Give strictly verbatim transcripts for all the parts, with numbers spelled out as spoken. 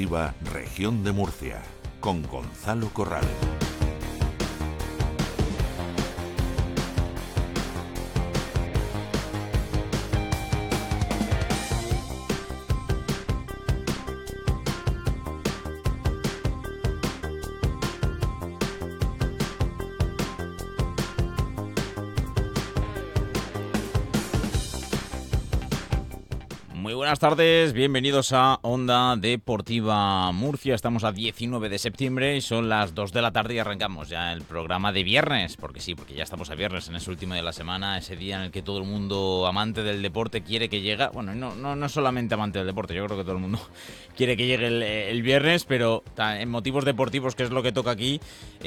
Deportiva Región de Murcia, con Gonzalo Corral. Muy buenas tardes, bienvenidos a Onda Deportiva Murcia. Estamos a diecinueve de septiembre y son las dos de la tarde y arrancamos ya el programa de viernes. Porque sí, porque ya estamos a viernes, en ese último día de la semana, ese día en el que todo el mundo amante del deporte quiere que llegue. Bueno, no, no, no solamente amante del deporte, yo creo que todo el mundo quiere que llegue el, el viernes, pero en motivos deportivos, que es lo que toca aquí,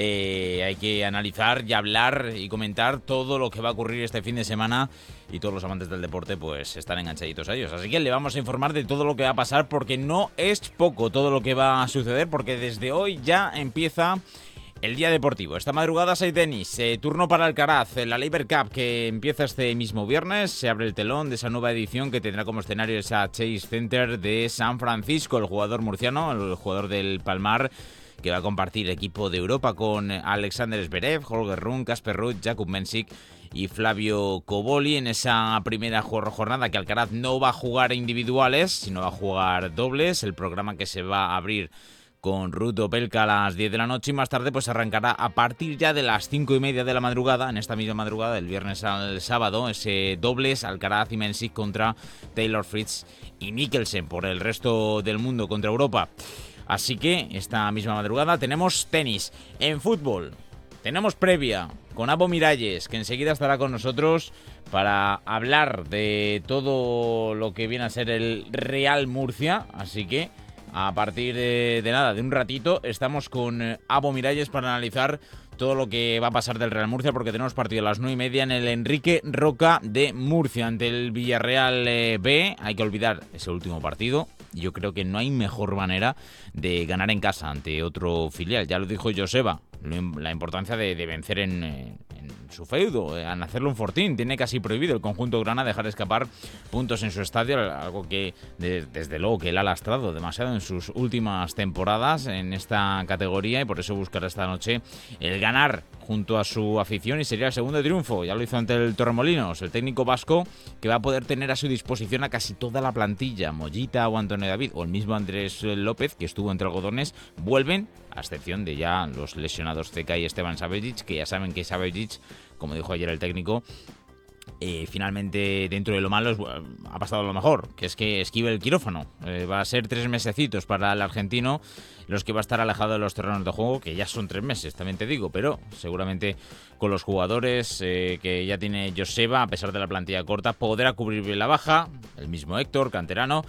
eh, hay que analizar y hablar y comentar todo lo que va a ocurrir este fin de semana. Y todos los amantes del deporte pues están enganchaditos a ellos. Así que le vamos a informar de todo lo que va a pasar, porque no es poco todo lo que va a suceder, porque desde hoy ya empieza el día deportivo. Esta madrugada hay tenis, eh, turno para Alcaraz, la Laver Cup que empieza este mismo viernes. Se abre el telón de esa nueva edición que tendrá como escenario esa Chase Center de San Francisco. El jugador murciano, el jugador del Palmar, que va a compartir equipo de Europa con Alexander Zverev, Holger Rune, Casper Ruud, Jakub Mensik y Flavio Cobolli en esa primera jornada, que Alcaraz no va a jugar individuales, sino va a jugar dobles. El programa que se va a abrir con Ruud Opelka a las diez de la noche y más tarde pues arrancará a partir ya de las cinco y media de la madrugada, en esta misma madrugada, del viernes al sábado, ese dobles Alcaraz y Mensik contra Taylor Fritz y Mikkelsen por el resto del mundo contra Europa. Así que esta misma madrugada tenemos tenis. En fútbol tenemos previa con Abo Miralles, que enseguida estará con nosotros para hablar de todo lo que viene a ser el Real Murcia. Así que a partir de, de nada, de un ratito, estamos con Abo Miralles para analizar todo lo que va a pasar del Real Murcia, porque tenemos partido a las nueve y media en el Enrique Roca de Murcia ante el Villarreal B. Hay que olvidar ese último partido. Yo creo que no hay mejor manera de ganar en casa ante otro filial. Ya lo dijo Joseba, la importancia de, de vencer en, en su feudo, en hacerlo un fortín. Tiene casi prohibido el conjunto grana dejar escapar puntos en su estadio, algo que de, desde luego que él ha lastrado demasiado en sus últimas temporadas en esta categoría, y por eso buscará esta noche el ganar junto a su afición y sería el segundo triunfo. Ya lo hizo ante el Torremolinos, el técnico vasco, que va a poder tener a su disposición a casi toda la plantilla. Mollita o Antonio David o el mismo Andrés López, que estuvo entre algodones, vuelven, a excepción de ya los lesionados Zeka y Esteban Savejic, que ya saben que Savejic, como dijo ayer el técnico, Eh, finalmente, dentro de lo malo, ha pasado lo mejor, que es que esquive el quirófano. Eh, va a ser tres mesecitos para el argentino los que va a estar alejado de los terrenos de juego, que ya son tres meses, también te digo, pero seguramente con los jugadores eh, que ya tiene Joseba, a pesar de la plantilla corta, podrá cubrir bien la baja. El mismo Héctor, canterano,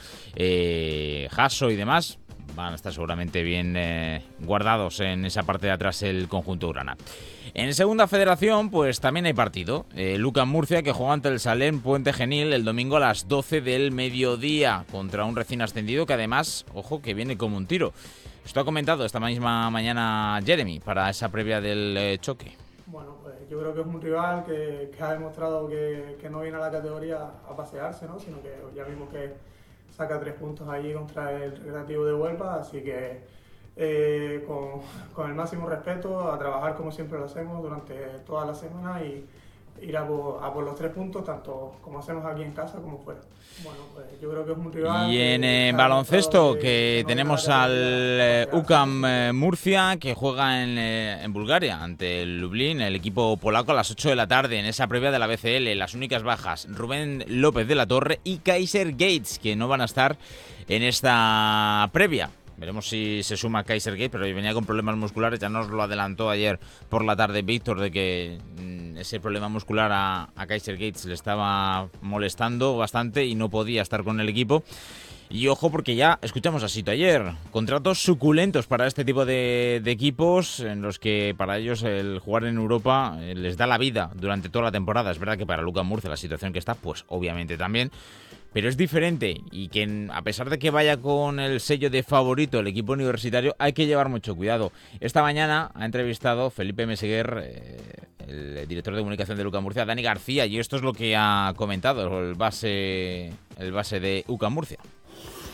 eh, Jasso y demás van a estar seguramente bien eh, guardados en esa parte de atrás el conjunto grana. En segunda federación, pues también hay partido. Eh, Lucas Murcia, que juega ante el Salem Puente Genil el domingo a las doce del mediodía contra un recién ascendido que además, ojo, que viene como un tiro. Esto ha comentado esta misma mañana Jeremy para esa previa del eh, choque. Bueno, pues yo creo que es un rival que, que ha demostrado que, que no viene a la categoría a pasearse, ¿no? Sino que ya vimos que saca tres puntos allí contra el Recreativo de Huelva, así que Eh, con, con el máximo respeto, a trabajar como siempre lo hacemos durante toda la semana y ir a por, a por los tres puntos, tanto como hacemos aquí en casa como fuera. Bueno, pues yo creo que es un rival. Y en eh, que baloncesto, que, que, que no tenemos al eh, U C A M eh, Murcia, que juega en, eh, en Bulgaria ante el Lublin, el equipo polaco, a las ocho de la tarde en esa previa de la B C L. Las únicas bajas: Rubén López de la Torre y Kaiser Gates, que no van a estar en esta previa. Veremos si se suma Kaiser Gates, pero venía con problemas musculares. Ya nos lo adelantó ayer por la tarde Víctor, de que mmm, ese problema muscular a, a Kaiser Gates le estaba molestando bastante y no podía estar con el equipo. Y ojo, porque ya escuchamos a Sito ayer, contratos suculentos para este tipo de, de equipos, en los que para ellos el jugar en Europa eh, les da la vida durante toda la temporada. Es verdad que para Lucas Murcia la situación que está, pues obviamente también, pero es diferente, y que a pesar de que vaya con el sello de favorito el equipo universitario, hay que llevar mucho cuidado. Esta mañana ha entrevistado Felipe Meseguer, eh, el director de comunicación de Lucas Murcia, a Dani García, y esto es lo que ha comentado el base, el base de U C A M Murcia.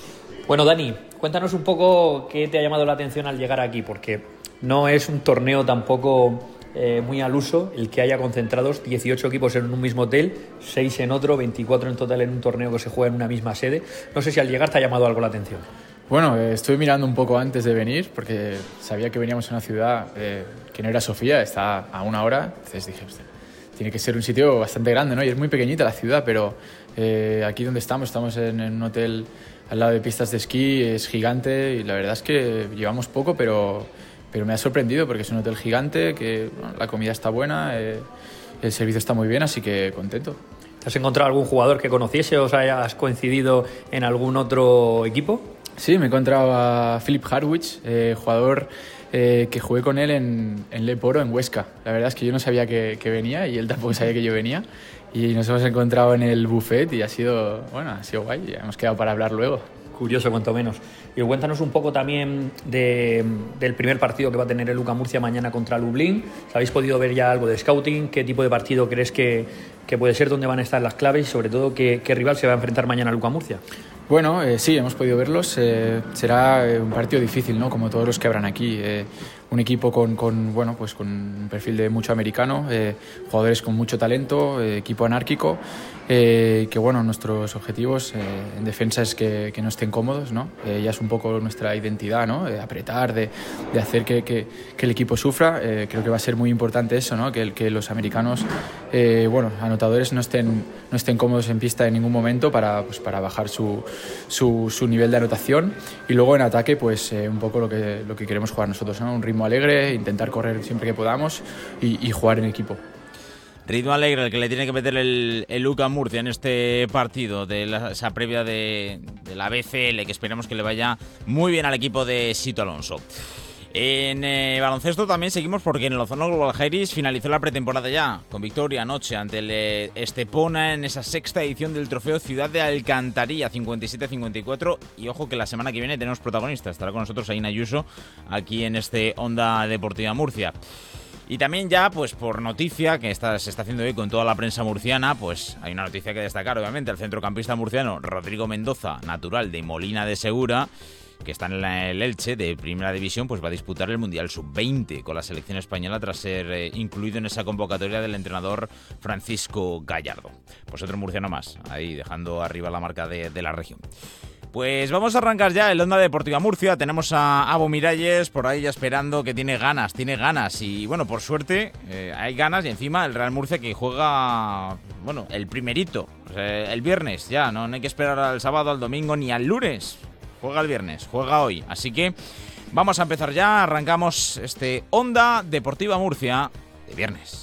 Bueno, Dani, cuéntanos un poco qué te ha llamado la atención al llegar aquí, porque no es un torneo tampoco eh, muy al uso el que haya concentrados dieciocho equipos en un mismo hotel, seis en otro, veinticuatro en total en un torneo que se juega en una misma sede. No sé si al llegar te ha llamado algo la atención. Bueno, eh, estuve mirando un poco antes de venir porque sabía que veníamos a una ciudad eh, que no era Sofía, está a una hora, entonces dije, hostia, tiene que ser un sitio bastante grande, ¿no? Y es muy pequeñita la ciudad, pero eh, aquí donde estamos, estamos en, en un hotel al lado de pistas de esquí, es gigante y la verdad es que llevamos poco, pero, pero me ha sorprendido porque es un hotel gigante, que bueno, la comida está buena, eh, el servicio está muy bien, así que contento. ¿Te has encontrado algún jugador que conociese o os hayas coincidido en algún otro equipo? Sí, me he encontrado a Philip Harwich, eh, jugador eh, que jugué con él en, en Leporo, en Huesca. La verdad es que yo no sabía que, que venía y él tampoco sabía que yo venía. Y nos hemos encontrado en el buffet y ha sido, bueno, ha sido guay. Ya hemos quedado para hablar luego. Curioso, cuanto menos. Y cuéntanos un poco también de, del primer partido que va a tener el U C A Murcia mañana contra Lublin. ¿Habéis podido ver ya algo de scouting? ¿Qué tipo de partido crees que, que puede ser? ¿Dónde van a estar las claves? Y sobre todo, ¿qué, qué rival se va a enfrentar mañana al U C A Murcia? Bueno, eh, sí, hemos podido verlos. Eh, será eh, un partido difícil, ¿no? Como todos los que habrán aquí. Eh, un equipo con, con, bueno, pues con un perfil de mucho americano, eh, jugadores con mucho talento, eh, equipo anárquico, eh, que bueno, nuestros objetivos eh, en defensa es que, que no estén cómodos, ¿no? Eh, ya es un poco nuestra identidad, ¿no? De apretar, de, de hacer que, que, que el equipo sufra. Eh, creo que va a ser muy importante eso, ¿no? Que, que los americanos, eh, bueno, anotadores no estén, no estén cómodos en pista en ningún momento para, pues, para bajar su, su, su nivel de anotación. Y luego en ataque, pues eh, un poco lo que, lo que queremos jugar nosotros, ¿no? Un ritmo alegre, intentar correr siempre que podamos y, y jugar en equipo. Ritmo alegre el que le tiene que meter el, el U C A Murcia en este partido de la, esa previa de, de la B C L, que esperamos que le vaya muy bien al equipo de Sito Alonso. En eh, baloncesto también seguimos porque en el Ozono Global Jairis finalizó la pretemporada ya, con victoria anoche ante el eh, Estepona en esa sexta edición del trofeo Ciudad de Alcantarilla, cincuenta y siete a cincuenta y cuatro. Y ojo que la semana que viene tenemos protagonistas, estará con nosotros Aina Ayuso aquí en este Onda Deportiva Murcia. Y también ya, pues por noticia, que está, se está haciendo hoy con toda la prensa murciana, pues hay una noticia que destacar, obviamente. El centrocampista murciano Rodrigo Mendoza, natural de Molina de Segura, que está en el Elche de Primera División, pues va a disputar el Mundial sub veinte con la selección española tras ser eh, incluido en esa convocatoria del entrenador Francisco Gallardo. Pues otro murciano más, ahí dejando arriba la marca de, de la región. Pues vamos a arrancar ya el Onda Deportiva Murcia. Tenemos a Abo Miralles por ahí ya esperando, que tiene ganas, tiene ganas. Y bueno, por suerte eh, hay ganas y encima el Real Murcia que juega, bueno, el primerito, o sea, el viernes ya, ¿no? no hay que esperar al sábado, al domingo ni al lunes. Juega el viernes, juega hoy. Así que vamos a empezar ya, arrancamos este Onda Deportiva Murcia de viernes.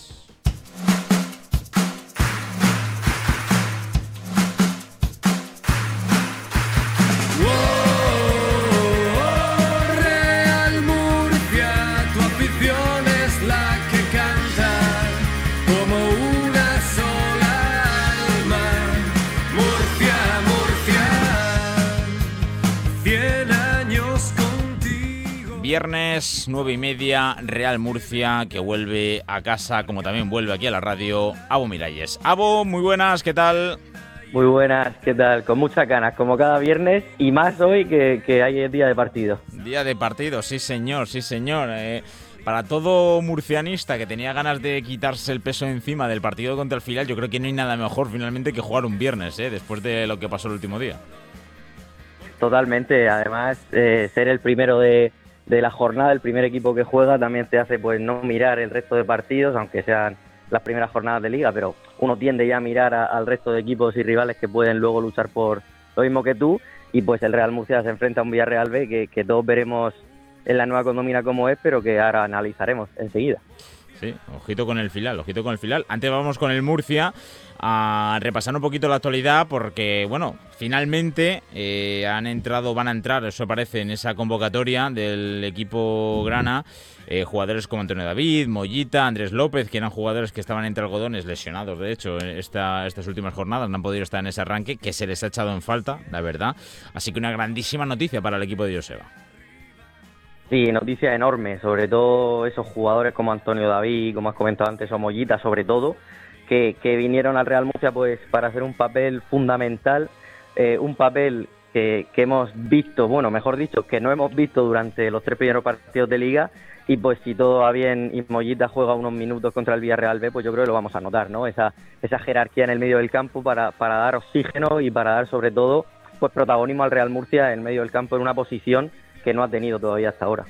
Viernes, nueve y media, Real Murcia, que vuelve a casa, como también vuelve aquí a la radio, Abo Miralles. Abo, muy buenas, ¿qué tal? Muy buenas, ¿qué tal? Con muchas ganas, como cada viernes, y más hoy que, que hay día de partido. Día de partido, sí señor, sí señor. Eh, para todo murcianista que tenía ganas de quitarse el peso encima del partido contra el filial, yo creo que no hay nada mejor finalmente que jugar un viernes, eh, después de lo que pasó el último día. Totalmente, además eh, ser el primero de... de la jornada, el primer equipo que juega también te hace pues no mirar el resto de partidos, aunque sean las primeras jornadas de liga, pero uno tiende ya a mirar a, al resto de equipos y rivales que pueden luego luchar por lo mismo que tú, y pues el Real Murcia se enfrenta a un Villarreal B que, que todos veremos en la nueva condomina cómo es, pero que ahora analizaremos enseguida. Sí, ojito con el filial, ojito con el filial. Antes vamos con el Murcia a repasar un poquito la actualidad porque, bueno, finalmente eh, han entrado, van a entrar, eso parece, en esa convocatoria del equipo grana, eh, jugadores como Antonio David, Mollita, Andrés López, que eran jugadores que estaban entre algodones, lesionados, de hecho, esta, estas últimas jornadas, no han podido estar en ese arranque, que se les ha echado en falta, la verdad. Así que una grandísima noticia para el equipo de Joseba. Sí, noticia enorme, sobre todo esos jugadores como Antonio David, como has comentado antes, o Mollita, sobre todo, que, que vinieron al Real Murcia pues para hacer un papel fundamental, eh, un papel que, que hemos visto, bueno, mejor dicho, que no hemos visto durante los tres primeros partidos de Liga. Y pues si todo va bien y Mollita juega unos minutos contra el Villarreal B, pues yo creo que lo vamos a notar, ¿no? Esa, esa jerarquía en el medio del campo para, para dar oxígeno y para dar sobre todo pues protagonismo al Real Murcia en medio del campo en una posición que no ha tenido todavía hasta ahora.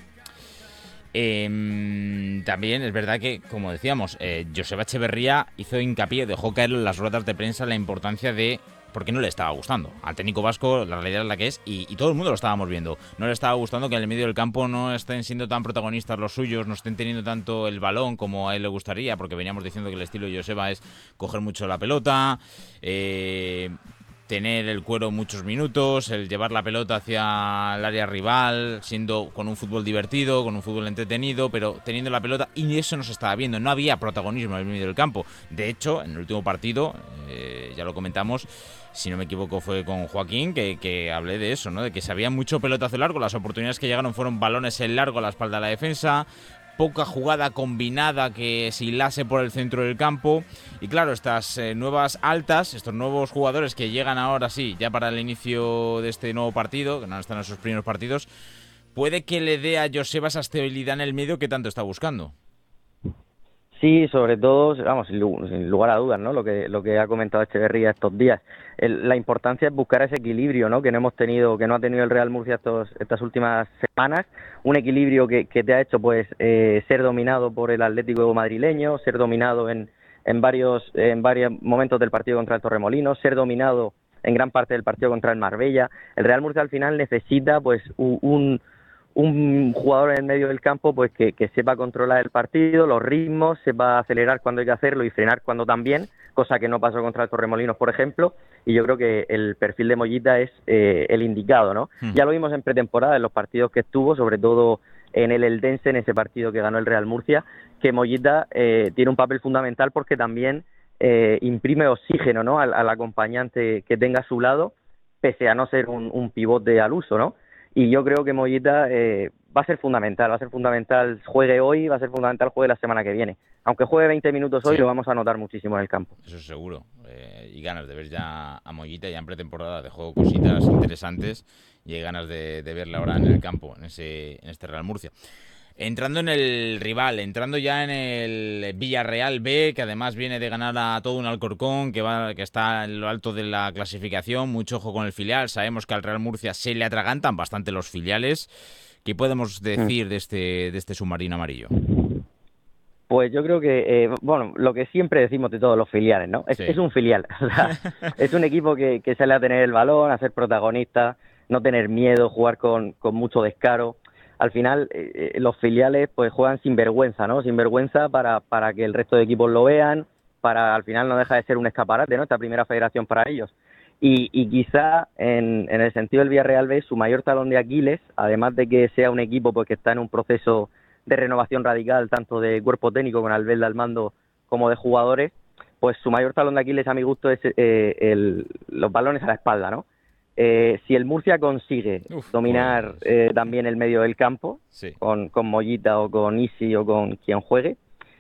Eh, también es verdad que, como decíamos, eh, Joseba Echeverría hizo hincapié, dejó caer en las ruedas de prensa la importancia de... porque no le estaba gustando. Al técnico vasco la realidad es la que es y, y todo el mundo lo estábamos viendo. No le estaba gustando que en el medio del campo no estén siendo tan protagonistas los suyos, no estén teniendo tanto el balón como a él le gustaría, porque veníamos diciendo que el estilo de Joseba es coger mucho la pelota, eh, tener el cuero muchos minutos, el llevar la pelota hacia el área rival, siendo con un fútbol divertido, con un fútbol entretenido, pero teniendo la pelota, y eso no se estaba viendo, no había protagonismo en el medio del campo. De hecho, en el último partido, eh, ya lo comentamos, si no me equivoco fue con Joaquín, que, que hablé de eso, ¿no? De que se había mucho pelotazo largo, las oportunidades que llegaron fueron balones en largo a la espalda de la defensa, poca jugada combinada que se hilase por el centro del campo. Y claro, estas eh, nuevas altas, estos nuevos jugadores que llegan ahora sí, ya para el inicio de este nuevo partido, que no están en sus primeros partidos, puede que le dé a Joseba esa estabilidad en el medio que tanto está buscando. Sí, sobre todo, vamos, sin lugar a dudas, ¿no? Lo que lo que ha comentado Echeverría estos días. El, la importancia es buscar ese equilibrio, ¿no? Que no hemos tenido, que no ha tenido el Real Murcia estos, estas últimas semanas. Un equilibrio que, que te ha hecho, pues, eh, ser dominado por el Atlético madrileño, ser dominado en, en varios en varios momentos del partido contra el Torremolinos, ser dominado en gran parte del partido contra el Marbella. El Real Murcia al final necesita, pues, un, un un jugador en el medio del campo pues que, que sepa controlar el partido, los ritmos, sepa acelerar cuando hay que hacerlo y frenar cuando también, cosa que no pasó contra el Torremolinos, por ejemplo, y yo creo que el perfil de Mollita es eh, el indicado, ¿no? Hmm. Ya lo vimos en pretemporada, en los partidos que estuvo, sobre todo en el Eldense, en ese partido que ganó el Real Murcia, que Mollita eh, tiene un papel fundamental porque también eh, imprime oxígeno, ¿no? Al, al acompañante que tenga a su lado, pese a no ser un, un pivote al uso, ¿no? Y yo creo que Mollita eh, va a ser fundamental, va a ser fundamental, juegue hoy, va a ser fundamental, juegue la semana que viene. Aunque juegue veinte minutos hoy, sí, lo vamos a notar muchísimo en el campo. Eso es seguro. Eh, y ganas de ver ya a Mollita, ya en pretemporada dejó cositas interesantes y hay ganas de, de verla ahora en el campo, en ese en este Real Murcia. Entrando en el rival, entrando ya en el Villarreal B, que además viene de ganar a todo un Alcorcón, que va, que está en lo alto de la clasificación, mucho ojo con el filial. Sabemos que al Real Murcia se le atragantan bastante los filiales. ¿Qué podemos decir de este, de este submarino amarillo? Pues yo creo que, eh, bueno, lo que siempre decimos de todos los filiales, ¿no? Es, sí. es un filial. O sea, es un equipo que, que sale a tener el balón, a ser protagonista, no tener miedo, jugar con, con mucho descaro. Al final eh, los filiales pues juegan sin vergüenza, ¿no? Sin vergüenza para, para que el resto de equipos lo vean, para al final no deja de ser un escaparate, ¿no? Esta primera federación para ellos. Y, y quizá en, en el sentido del Villarreal B, su mayor talón de Aquiles, además de que sea un equipo pues que está en un proceso de renovación radical, tanto de cuerpo técnico con Albelda al mando como de jugadores, pues su mayor talón de Aquiles a mi gusto es eh, el, los balones a la espalda, ¿no? Eh, si el Murcia consigue Uf, dominar pues, eh, también el medio del campo, sí. con, con Mollita o con Isi o con quien juegue,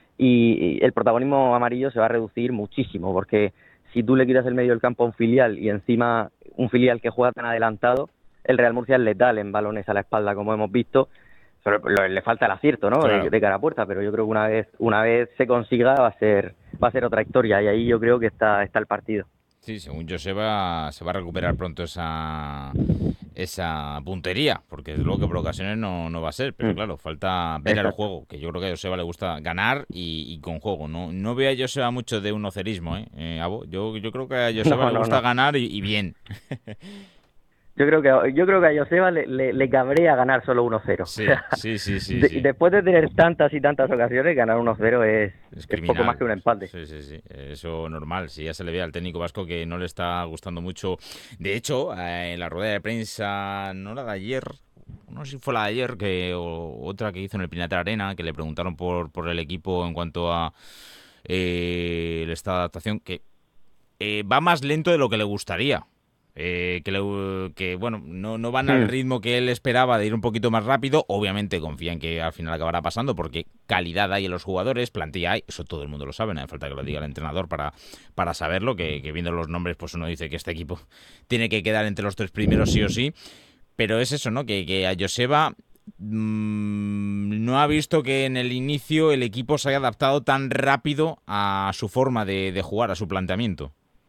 y, y el protagonismo amarillo se va a reducir muchísimo, porque si tú le quitas el medio del campo a un filial y encima un filial que juega tan adelantado, el Real Murcia es letal en balones a la espalda, como hemos visto. Pero le falta el acierto, ¿no? Claro. De, de cara a puerta, pero yo creo que una vez una vez se consiga va a ser va a ser otra historia y ahí yo creo que está está el partido. Sí, según Joseba se va a recuperar pronto esa esa puntería, porque es lo que por ocasiones no, no va a ser, pero mm. claro, falta ver Exacto. el juego, que yo creo que a Joseba le gusta ganar y, y con juego. No no veo a Joseba mucho de un ocerismo, ¿eh? eh Abo, yo, yo creo que a Joseba no, le gusta no, no. ganar y, y bien. Yo creo que yo creo que a Joseba le, le, le cabrea ganar solo uno cero. Sí, sí, sí, sí, de, sí. Después de tener tantas y tantas ocasiones, ganar uno cero es, es, es poco más que un empate. Sí, sí, sí. Eso normal. Si ya se le ve al técnico vasco que no le está gustando mucho. De hecho, en la rueda de prensa, no la de ayer, no sé si fue la de ayer, que o otra que hizo en el Pinatar Arena, que le preguntaron por, por el equipo en cuanto a eh, el estado de adaptación, que eh, va más lento de lo que le gustaría. Eh, que, le, que bueno, no, no van al ritmo que él esperaba de ir un poquito más rápido. Obviamente confía en que al final acabará pasando porque calidad hay en los jugadores, plantilla hay, eso todo el mundo lo sabe, no hace falta que lo diga el entrenador para, para saberlo, que, que viendo los nombres pues uno dice que este equipo tiene que quedar entre los tres primeros sí o sí, pero es eso, ¿no? Que, que a Joseba mmm, no ha visto que en el inicio el equipo se haya adaptado tan rápido a su forma de, de jugar, a su planteamiento.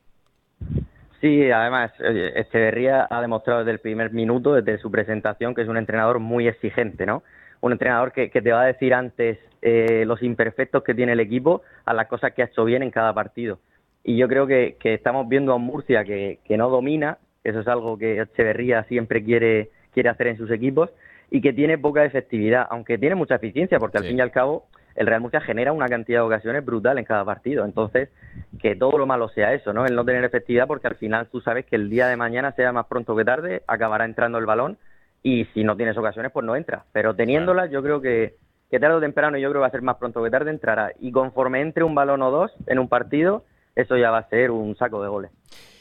Sí, además, Echeverría ha demostrado desde el primer minuto, desde su presentación, que es un entrenador muy exigente, ¿no? Un entrenador que, que te va a decir antes eh, los imperfectos que tiene el equipo a las cosas que ha hecho bien en cada partido. Y yo creo que, que estamos viendo a un Murcia que, que no domina, eso es algo que Echeverría siempre quiere, quiere hacer en sus equipos, y que tiene poca efectividad, aunque tiene mucha eficiencia, porque al sí. fin y al cabo el Real Murcia genera una cantidad de ocasiones brutal en cada partido. Entonces, que todo lo malo sea eso, ¿no? El no tener efectividad, porque al final tú sabes que el día de mañana, sea más pronto que tarde, acabará entrando el balón, y si no tienes ocasiones, pues no entra. Pero teniéndolas, yo creo que, que tarde o temprano, yo creo que va a ser más pronto que tarde, entrará. Y conforme entre un balón o dos en un partido, eso ya va a ser un saco de goles.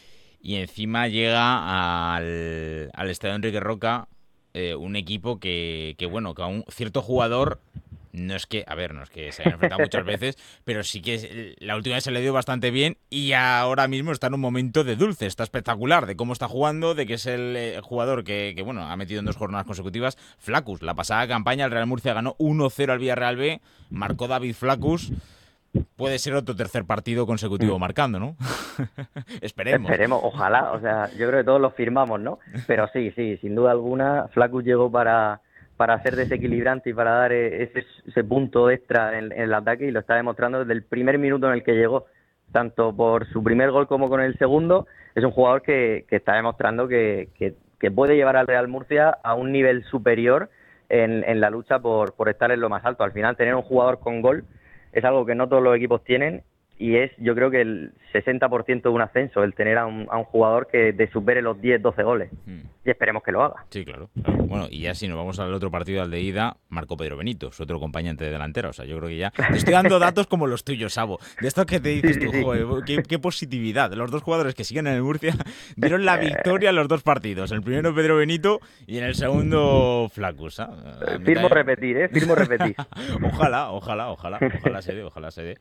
Y encima llega al, al Estadio Enrique Roca eh, un equipo que, que, bueno, que a un cierto jugador... No es que, a ver, no es que se haya enfrentado muchas veces, pero sí que la última vez se le dio bastante bien y ahora mismo está en un momento de dulce, está espectacular de cómo está jugando, de que es el eh, jugador que, que, bueno, ha metido en dos jornadas consecutivas, Flaccus. La pasada campaña el Real Murcia ganó uno cero al Villarreal B, marcó David Flaccus. Puede ser otro tercer partido consecutivo marcando, ¿no? Esperemos. Esperemos, ojalá, o sea, yo creo que todos lo firmamos, ¿no? Pero sí, sí, sin duda alguna, Flaccus llegó para... para ser desequilibrante y para dar ese, ese punto extra en, en el ataque, y lo está demostrando desde el primer minuto en el que llegó, tanto por su primer gol como con el segundo. Es un jugador que, que está demostrando que, que, que puede llevar al Real Murcia a un nivel superior en, en la lucha por, por estar en lo más alto. Al final, tener un jugador con gol es algo que no todos los equipos tienen, y es, yo creo que el sesenta por ciento de un ascenso, el tener a un, a un jugador que te supere los diez, doce goles. Hmm. Y esperemos que lo haga. Sí, claro, claro. Bueno, y ya si nos vamos al otro partido, al de ida, marcó Pedro Benito, su otro acompañante de delantera. O sea, yo creo que ya te estoy dando datos como los tuyos, Sabo. De esto que te dices tú, joder, qué, qué positividad. Los dos jugadores que siguen en el Murcia dieron la victoria en los dos partidos. El primero Pedro Benito y en el segundo Flaccus. ¿eh? Firmo de... repetir, ¿eh? Firmo repetir. Ojalá, ojalá, ojalá, ojalá se dé, ojalá se dé.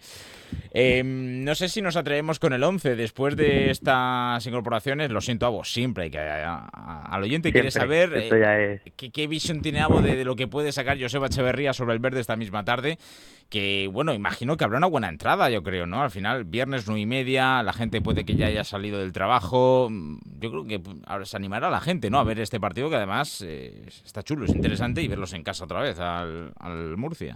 Eh, no sé si nos atrevemos con el once después de estas incorporaciones. Lo siento, Abo, siempre hay que... A, a, al oyente siempre quiere saber eh, es... qué, qué visión tiene Abo de, de lo que puede sacar Joseba Echeverría sobre el verde esta misma tarde. Que, bueno, imagino que habrá una buena entrada, yo creo, ¿no? Al final, viernes nueve y media, la gente puede que ya haya salido del trabajo. Yo creo que ahora se animará a la gente, ¿no? A ver este partido, que además eh, está chulo, es interesante, y verlos en casa otra vez al, al Murcia.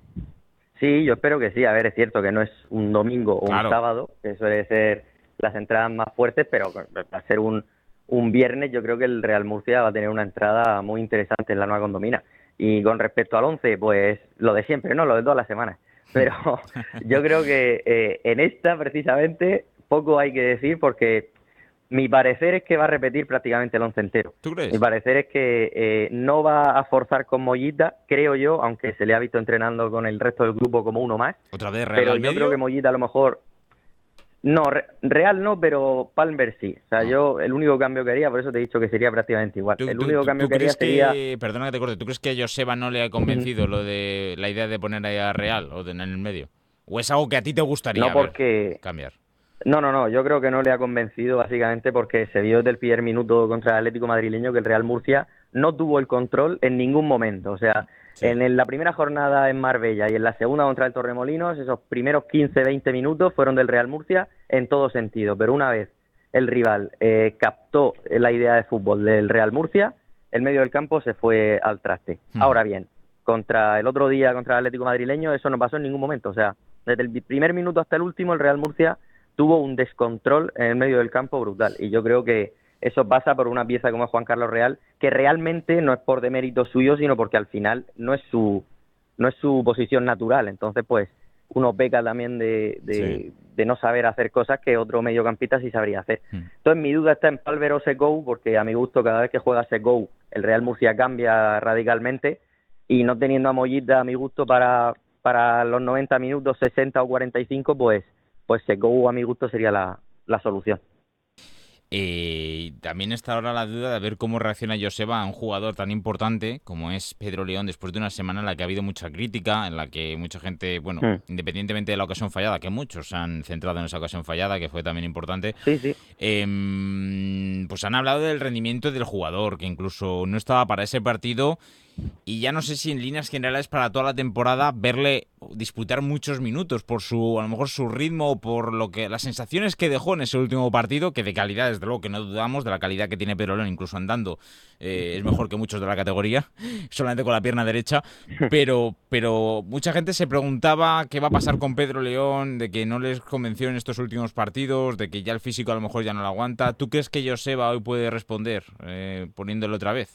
Sí, yo espero que sí. A ver, es cierto que no es un domingo o claro. un sábado, que suele ser las entradas más fuertes, pero va a ser un, un viernes. Yo creo que el Real Murcia va a tener una entrada muy interesante en la Nueva Condomina. Y con respecto al once, pues lo de siempre, ¿no? Lo de todas las semanas. Pero yo creo que eh, en esta, precisamente, poco hay que decir, porque mi parecer es que va a repetir prácticamente el once entero. ¿Tú crees? Mi parecer es que eh, no va a forzar con Mollita, creo yo, aunque se le ha visto entrenando con el resto del grupo como uno más. ¿Otra vez Real Pero al yo medio? creo que Mollita a lo mejor... No, Real no, pero Palmer sí. O sea, ah. yo el único cambio que haría, por eso te he dicho que sería prácticamente igual. ¿Tú, el tú, único cambio ¿tú que haría crees sería... Que, perdona que te corte, ¿tú crees que a Joseba no le ha convencido lo de la idea de poner ahí a Real o de, en el medio? ¿O es algo que a ti te gustaría no porque... ver, cambiar? No, no, no, yo creo que no le ha convencido básicamente porque se vio desde el primer minuto contra el Atlético madrileño que el Real Murcia no tuvo el control en ningún momento. O sea, sí. en la primera jornada en Marbella y en la segunda contra el Torremolinos, esos primeros quince veinte minutos fueron del Real Murcia en todo sentido. Pero una vez el rival eh, captó la idea de fútbol del Real Murcia, el medio del campo se fue al traste. Hmm. Ahora bien, contra el otro día, contra el Atlético madrileño, eso no pasó en ningún momento. O sea, desde el primer minuto hasta el último, el Real Murcia tuvo un descontrol en el medio del campo brutal, y yo creo que eso pasa por una pieza como Juan Carlos Real, que realmente no es por demérito suyo, sino porque al final no es su no es su posición natural. Entonces, pues, uno peca también de, de, sí. de no saber hacer cosas que otro mediocampista sí sabría hacer. Mm. Entonces, mi duda está en Palmer o Secou, porque a mi gusto, cada vez que juega Secou, el Real Murcia cambia radicalmente, y no teniendo a Mollita, a mi gusto, para, para los noventa minutos, sesenta o cuarenta y cinco, pues... pues Secou a mi gusto sería la, la solución. Eh, también está ahora la duda de ver cómo reacciona Joseba a un jugador tan importante como es Pedro León, después de una semana en la que ha habido mucha crítica, en la que mucha gente, bueno, mm. independientemente de la ocasión fallada, que muchos se han centrado en esa ocasión fallada, que fue también importante, sí, sí. Eh, pues han hablado del rendimiento del jugador, que incluso no estaba para ese partido. Y ya no sé si en líneas generales para toda la temporada verle disputar muchos minutos por su, a lo mejor su ritmo o por lo que las sensaciones que dejó en ese último partido, que de calidad, desde luego que no dudamos de la calidad que tiene Pedro León, incluso andando eh, es mejor que muchos de la categoría, solamente con la pierna derecha, pero, pero mucha gente se preguntaba qué va a pasar con Pedro León, de que no les convenció en estos últimos partidos, de que ya el físico a lo mejor ya no lo aguanta. ¿Tú crees que Joseba hoy puede responder eh, poniéndolo otra vez?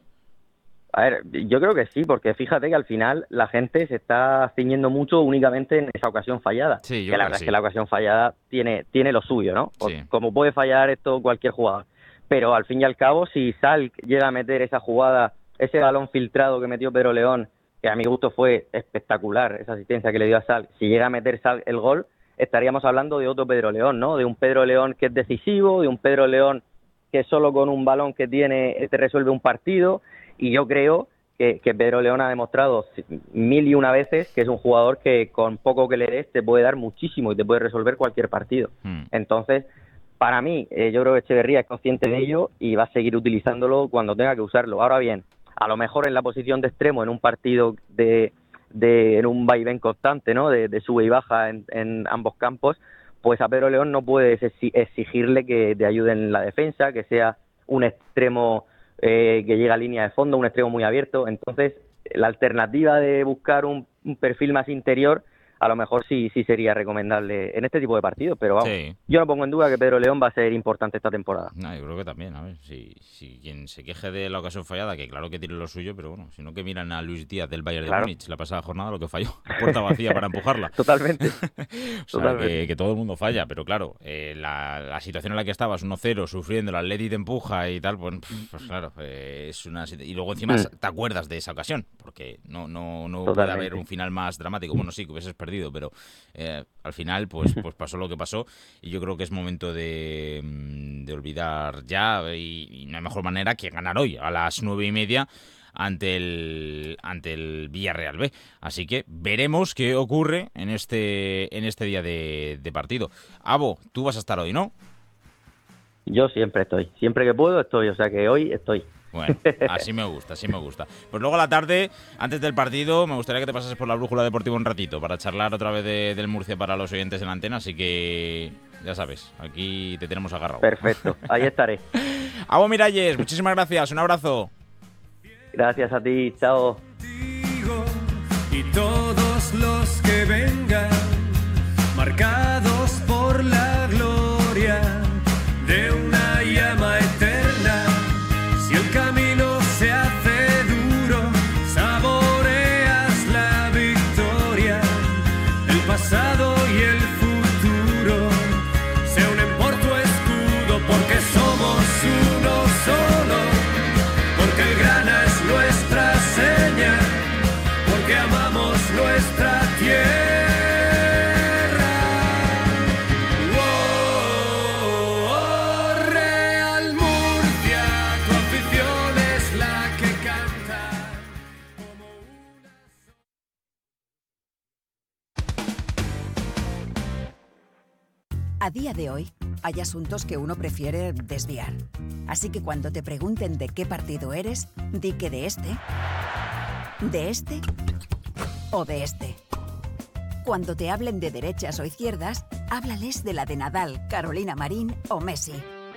A ver, yo creo que sí, porque fíjate que al final la gente se está ciñendo mucho únicamente en esa ocasión fallada. Sí, yo que la creo verdad sí. es que la ocasión fallada tiene, tiene lo suyo, ¿no? Sí. Como puede fallar esto cualquier jugador. Pero al fin y al cabo, si Sal llega a meter esa jugada, ese balón filtrado que metió Pedro León, que a mi gusto fue espectacular, esa asistencia que le dio a Sal, si llega a meter Sal el gol, estaríamos hablando de otro Pedro León, ¿no? De un Pedro León que es decisivo, de un Pedro León que solo con un balón que tiene te resuelve un partido. Y yo creo que, que Pedro León ha demostrado mil y una veces que es un jugador que con poco que le des te puede dar muchísimo y te puede resolver cualquier partido. Mm. Entonces, para mí, eh, yo creo que Echeverría es consciente de ello y va a seguir utilizándolo cuando tenga que usarlo. Ahora bien, a lo mejor en la posición de extremo, en un partido de, de en un vaivén constante, ¿no? De, de sube y baja en, en ambos campos, pues a Pedro León no puedes exigirle que te ayude en la defensa, que sea un extremo Eh, que llega a línea de fondo, un extremo muy abierto. Entonces, la alternativa de buscar un, un perfil más interior, a lo mejor sí sí sería recomendable en este tipo de partidos, pero vamos, sí. Yo no pongo en duda que Pedro León va a ser importante esta temporada. No, yo creo que también, a ver, si, si quien se queje de la ocasión fallada, que claro que tiene lo suyo, pero bueno, sino que miran a Luis Díaz del Bayern claro. de Múnich la pasada jornada, lo que falló, puerta vacía para empujarla. Totalmente. o sea, Totalmente. Que, que todo el mundo falla, pero claro, eh, la, la situación en la que estabas, uno cero, sufriendo, el Atleti te empuja y tal, pues, pues claro, eh, es una... Y luego encima mm. te acuerdas de esa ocasión, porque no, no, no puede haber un final más dramático. Bueno, sí, que hubieses perdido, pero... Eh, al final pues pues pasó lo que pasó y yo creo que es momento de, de olvidar ya y, y no hay mejor manera que ganar hoy a las nueve y media ante el ante el Villarreal B. Así que veremos qué ocurre en este en este día de, de partido. Abo, tú vas a estar hoy, ¿no? Yo siempre estoy, siempre que puedo estoy, o sea que hoy estoy. Bueno, así me gusta, así me gusta. Pues luego a la tarde, antes del partido, me gustaría que te pases por la Brújula Deportiva un ratito para charlar otra vez de, del Murcia para los oyentes en la antena, así que ya sabes, aquí te tenemos agarrado. Perfecto, ahí estaré. Abo Miralles, muchísimas gracias, un abrazo. Gracias a ti, chao. Y todos los que vengan, marcados por la gloria de una llama eterna. Si el camino se hace duro, saboreas la victoria. El pasado y el futuro se unen por tu escudo, porque somos uno solo, porque el grana es nuestra seña, porque amamos nuestra tierra. A día de hoy, hay asuntos que uno prefiere desviar. Así que cuando te pregunten de qué partido eres, di que de este, de este o de este. Cuando te hablen de derechas o izquierdas, háblales de la de Nadal, Carolina Marín o Messi.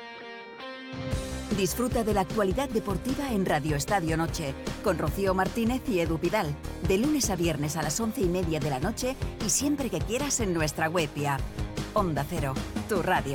Disfruta de la actualidad deportiva en Radio Estadio Noche, con Rocío Martínez y Edu Pidal, de lunes a viernes a las once y media de la noche y siempre que quieras en nuestra web y app. Onda Cero, tu radio.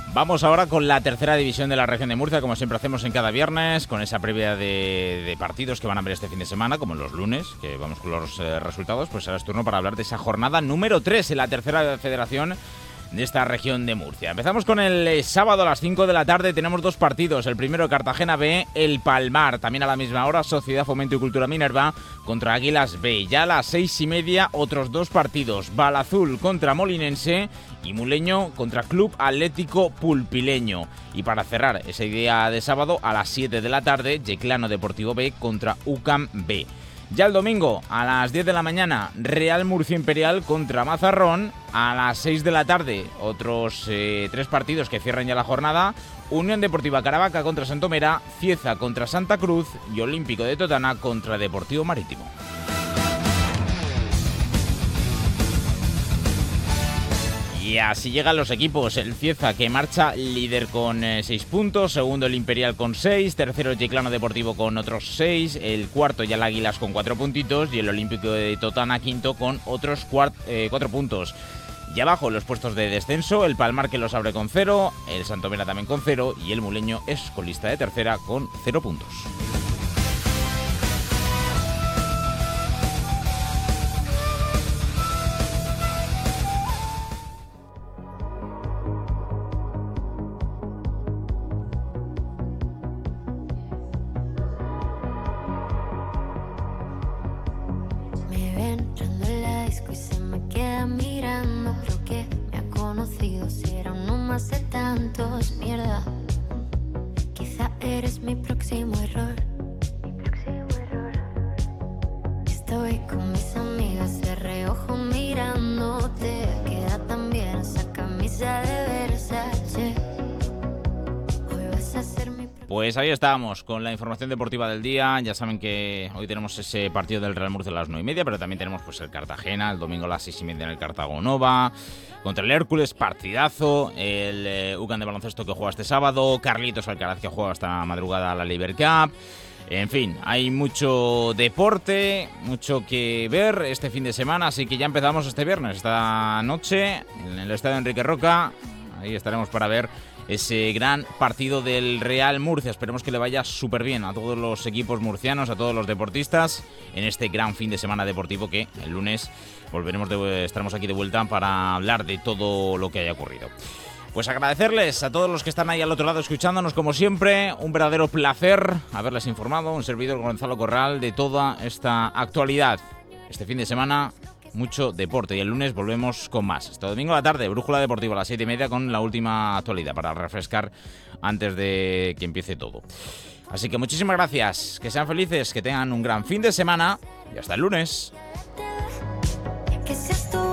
Vamos ahora con la tercera división de la región de Murcia, como siempre hacemos en cada viernes, con esa previa de, de partidos que van a ver este fin de semana, como los lunes, que vamos con los eh, resultados. Pues ahora es turno para hablar de esa jornada número tres en la tercera federación de esta región de Murcia. Empezamos con el eh, sábado a las cinco de la tarde. Tenemos dos partidos. El primero, Cartagena B, El Palmar. También a la misma hora, Sociedad Fomento y Cultura Minerva contra Águilas B. Ya a las seis y media, otros dos partidos. Balazul contra Molinense y Muleño contra Club Atlético Pulpileño. Y para cerrar ese día de sábado, a las siete de la tarde, Yeclano Deportivo B contra UCAM B. Ya el domingo, a las diez de la mañana, Real Murcia Imperial contra Mazarrón. A las seis de la tarde, otros eh, tres partidos que cierran ya la jornada. Unión Deportiva Caravaca contra Santomera, Cieza contra Santa Cruz y Olímpico de Totana contra Deportivo Marítimo. Y así llegan los equipos. El Cieza, que marcha líder con seis eh, puntos. Segundo, el Imperial con seis. Tercero, el Yeclano Deportivo con otros seis. El cuarto, ya el Águilas con cuatro puntitos. Y el Olímpico de Totana, quinto, con otros cuatro eh, puntos. Y abajo, los puestos de descenso. El Palmar, que los abre con cero. El Santomera también con cero. Y el Muleño es colista de tercera con cero puntos. Pues ahí estábamos con la información deportiva del día. Ya saben que hoy tenemos ese partido del Real Murcia a las nueve y media, pero también tenemos pues el Cartagena, el domingo a las seis y media en el Cartago Nova, contra el Hércules, partidazo, el eh, UCAM de baloncesto que juega este sábado, Carlitos Alcaraz que juega hasta madrugada a la Liber Cup. En fin, hay mucho deporte, mucho que ver este fin de semana, así que ya empezamos este viernes, esta noche, en el Estadio Enrique Roca. Ahí estaremos para ver ese gran partido del Real Murcia. Esperemos que le vaya súper bien a todos los equipos murcianos, a todos los deportistas, en este gran fin de semana deportivo que el lunes volveremos de, estaremos aquí de vuelta para hablar de todo lo que haya ocurrido. Pues agradecerles a todos los que están ahí al otro lado escuchándonos, como siempre. Un verdadero placer haberles informado, un servidor Gonzalo Corral, de toda esta actualidad. Este fin de semana, mucho deporte, y el lunes volvemos con más. Este domingo a la tarde, Brújula Deportiva a las siete y media con la última actualidad para refrescar antes de que empiece todo. Así que muchísimas gracias, que sean felices, que tengan un gran fin de semana y hasta el lunes. Que